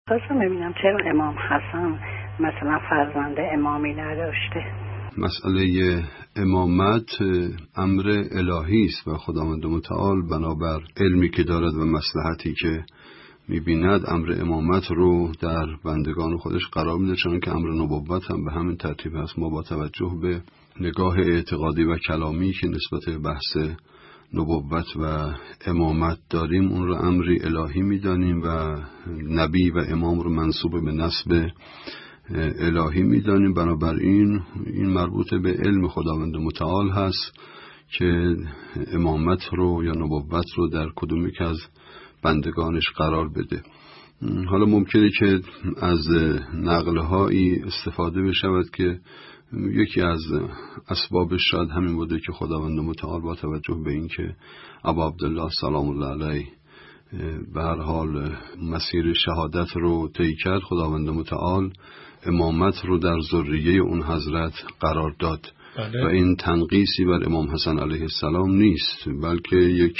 خواستم ببینم چرا امام حسن مثلا فرزند امامی نداشته؟ مسئله امامت امر الهی است و خداوند متعال بنابر علمی که دارد و مصلحتی که می‌بیند امر امامت رو در بندگان خودش قرار میده، چون که امر نبوت هم به همین ترتیب هست. ما با توجه به نگاه اعتقادی و کلامی که نسبت به بحث نبوت و امامت داریم اون رو امری الهی می‌دانیم و نبی و امام رو منسوب به نسب الهی می‌دانیم. بنابراین این مربوط به علم خداوند متعال هست که امامت رو یا نبوت رو در کدومی که از بندگانش قرار بده. حالا ممکنه که از نقل‌هایی استفاده بشود که یکی از اسبابش شاید همین بوده که خداوند متعال با توجه به این که ابا عبدالله سلام الله علیه به هر حال مسیر شهادت رو طی کرد، خداوند متعال امامت رو در ذریه اون حضرت قرار داد. بله. و این تنقیصی بر امام حسن علیه السلام نیست، بلکه یک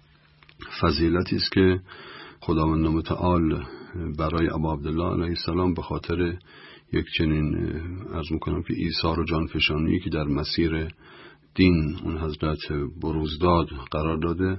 فضیلتی است که خداوند متعال برای ابا عبدالله علیه السلام به خاطر یک چنین عرض میکنم که ایثار و جانفشانی که در مسیر دین اون حضرت بروز داد قرار داده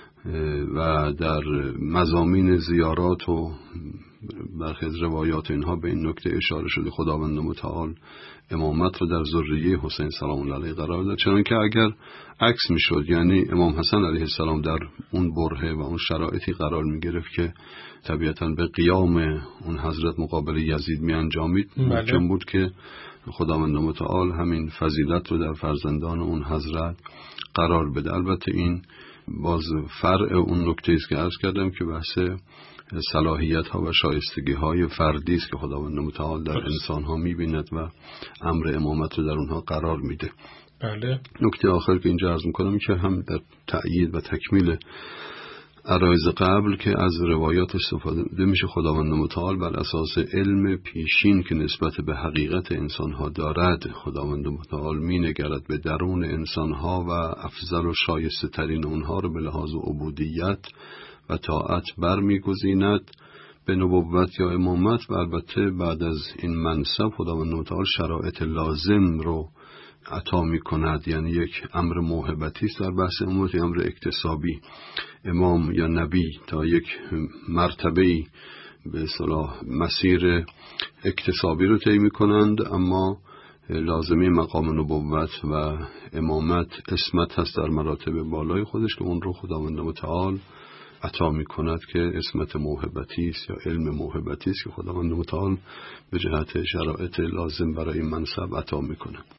و در مضامین زیارات و برخی از روایات اینها به این نکته اشاره شده خداوند متعال امامت رو در ذریه حسین سلام الله علیه قرار داد. چنانکه اگر عکس میشد، یعنی امام حسن علیه السلام در اون برهه و اون شرایطی قرار میگرفت که طبیعتاً به قیام اون حضرت مقابل یزید می انجامید، ممکن بود که خداوند متعال همین فضیلت رو در فرزندان اون حضرت قرار بده. البته این باز فرع اون نکته است که عرض کردم که بحث صلاحیت ها و شایستگی های فردی است که خداوند متعال در انسان ها می‌بیند و امر امامت رو در اونها قرار میده. بله. نکته آخر که اینجا عرض میکنم که هم در تأیید و تکمیل عرایض قبل که از روایات استفاده میشه خداوند متعال بر اساس علم پیشین که نسبت به حقیقت انسانها دارد، خداوند متعال مینگرد به درون انسانها و افضل و شایسته ترین اونها رو به لحاظ عبودیت و طاعت برمیگزیند به نبوت یا امامت. و البته بعد از این منصب خداوند متعال شرایط لازم رو عطا می کند، یعنی یک امر موهبتی است در بحث امامت، امر اکتسابی. امام یا نبی تا یک مرتبه‌ای به اصطلاح مسیر اکتسابی رو طی می کنند، اما لازمه مقام نبوت و امامت اسمت هست در مراتب بالای خودش که اون رو خداوند متعال عطا می کند که اسمت موهبتی است یا علم موهبتی است که خداوند متعال به جهت شرایط لازم برای منصب عطا می کند.